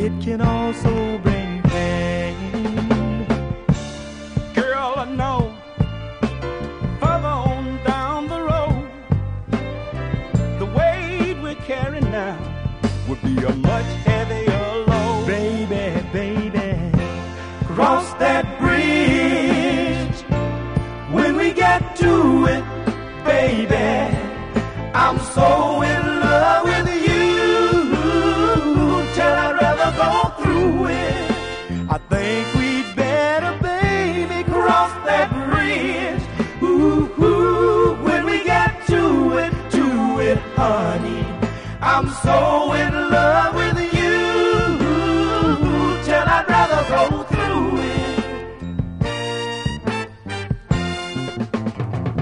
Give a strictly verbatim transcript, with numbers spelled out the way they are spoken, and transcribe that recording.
it can also bring pain. Girl, I know further on down the road, the weight we're carrying now would be a much heavier load. Baby, baby, Cross that bridge when we get to it, baby. I'm so in love with you till I'd rather go through it. I think we'd better, baby, Cross that bridge, ooh, ooh, when we get to it, to it, honey. I'm so in love with